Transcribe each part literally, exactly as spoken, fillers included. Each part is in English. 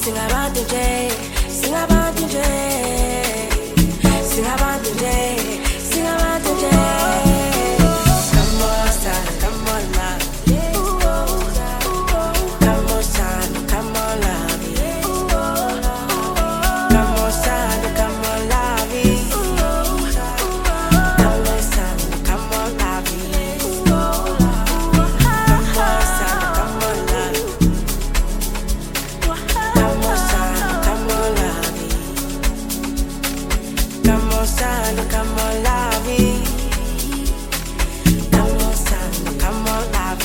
Singabantu nje, singabantu nje, singabantu nje, singabantu nje. Come on, son, come on, love. Come on, son, come on, love. Come on, son, come on, love. Come on, son, come on, love. Come on, son, come on, love. Come on, son, come on, love. Come on, son, come on, love. Come on, son, come on, love.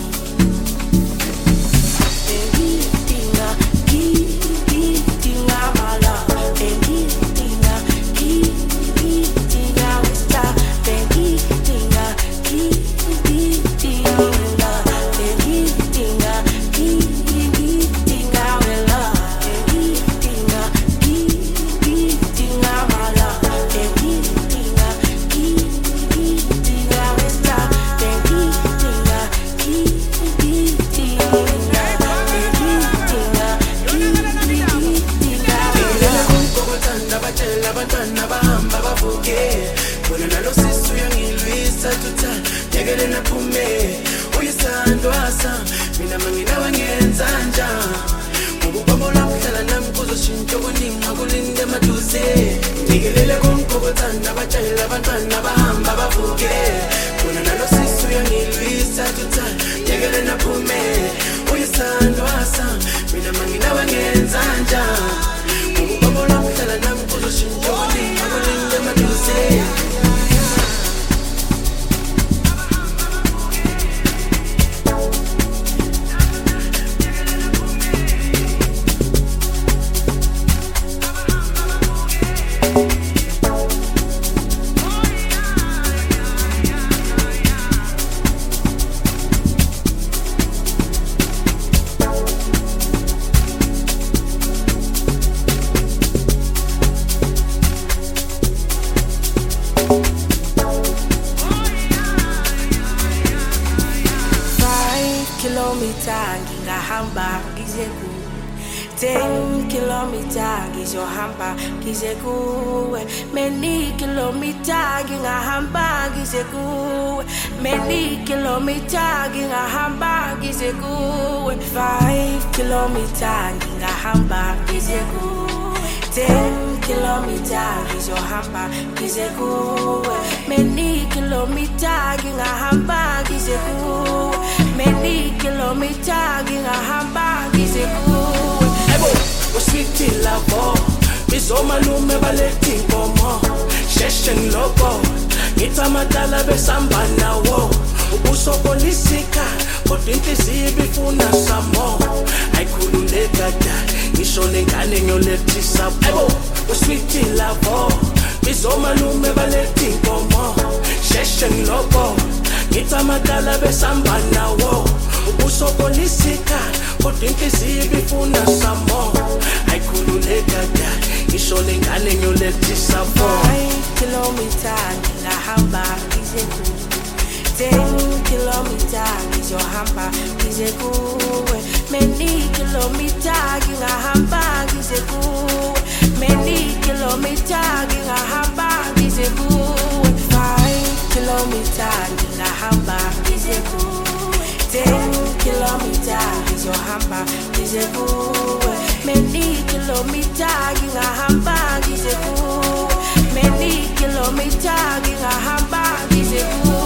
Baby, tinga, ki, ki, tinga, my love. Baby, tinga, ki, ki, tinga, wista. Baby, tinga, ki, ki, tinga, baby, tinga, ki, ki, tinga, we love. Baby, tinga, ki, ki, tinga, my love. Baby, tinga, ki, ki, tinga, wista. Baby, tinga, ki, ki, tinga, baby, tinga, ki, ki, tinga, we love. Kokotanda batshela abantwana bahamba bavuke bona nalo sisu yangilwisa tuthana yekele naphume uyisandwa sami mina manginawe ngenza njani ngokubambola mhlala nami kuzoshintsha okuningi akulinde emaduze nikelele kokotanda batshela abantwana bahamba bavuke bona nalo sisu yangilwisa tuthana yekele naphume uyisandwa sami mina manginawe ngenza njani ngokubambola mhlala nami kuzoshintsha okuningi akulinde emaduze. Five kilometer ngingahamba ngize kuwe. Ten kilometer ngizohamba ngize kuwe. Many kilometer ngingahamba ngize kuwe. Many kilometer ngingahamba ngize kuwe. Five kilometer ngingahamba ngize kuwe. Ten kilometer ngizohamba ngize kuwe. Many kilometer ngingahamba ngize kuwe. Many kilometer ngingahamba ngize kuwe. Ebo, usweetie lavo, bizomalume baletha inkomo, sheshe ngiloko, ngithamadala besamba nawo, ubusokolisika, kodwa inhliziyo ibifuna samo, ayikhululeka da, ngisho nengane ngiyolethisa bo. Ebo, usweetie lavo, bizomalume baletha inkomo, sheshe ngiloko, ngithamadala besamba nawo, ubusokolisika, kodwa inhliziyo ibifuna samo, ayikhululeka da, ngisho nengane ngiyolethisa bo. Five kilometer ngingahamba ngize kuwe. Ten kilometer ngizohamba ngize kuwe. Many kilometer ngingahamba ngize kuwe. Many kilometer ngingahamba ngize kuwe. Five kilometer ngingahamba ngize kuwe. Ten kilometer ngizohamba ngize kuwe. Many kilometer ngingahamba ngize kuwe. Many kilometer ngingahamba ngize kuwe.